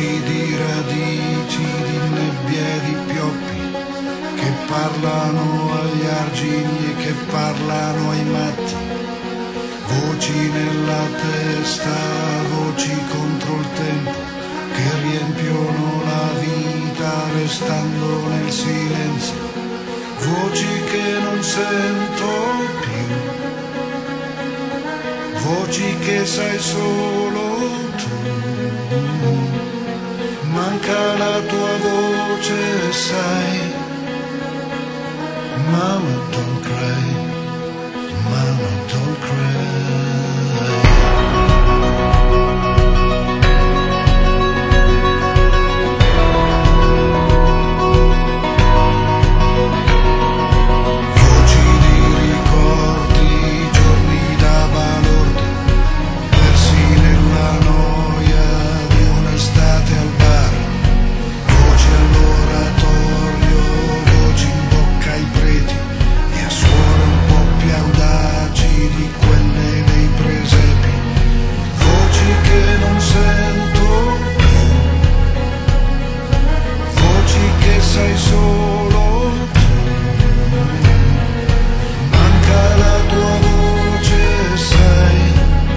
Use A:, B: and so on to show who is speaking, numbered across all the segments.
A: voci di radici, di nebbie e di pioppi, che parlano agli argini e che parlano ai matti, voci nella testa, voci contro il tempo, che riempiono la vita restando nel silenzio, voci che non sento più, voci che sai solo tu, manca la tua voce, sai, Mama don't cry, Mama don't cry. Sei solo tu, manca la tua voce, sai,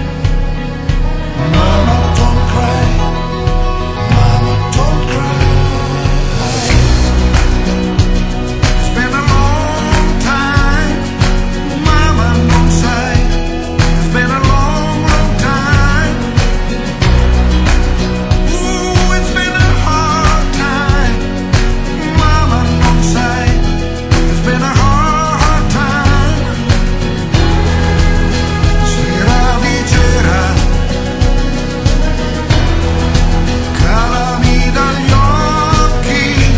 A: Mama don't cry, Mama don't cry. It's been a long time, Mama non sai, it's been a long, long time. Ooh, it's been a hard time, Mama non sai, it's been a hard time. Sera leggera, calami dagli occhi,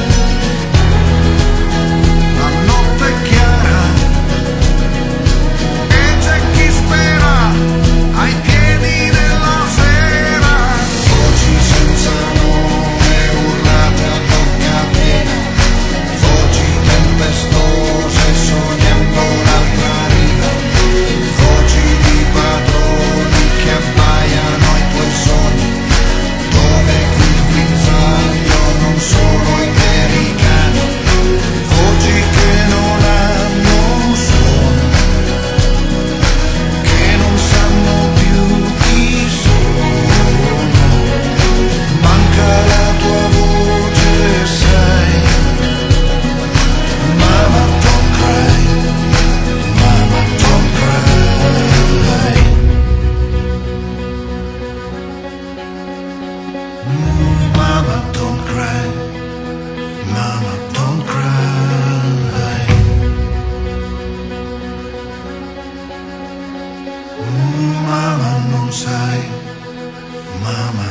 A: la notte è chiara e c'è chi spera ai piedi della sera. Voci senza nome urlate a bocca piena, voci tempestose sognando l'altra riva, voci di padroni che abbaiano ai tuoi sogni, dove il guinzaglio non sono i veri cani, voci che non hanno suono, che non sanno più chi sono, manca la tua voce, sai, Mama don't cry, Mama don't cry. Mama don't cry, Mama don't cry. Mama non sai, Mama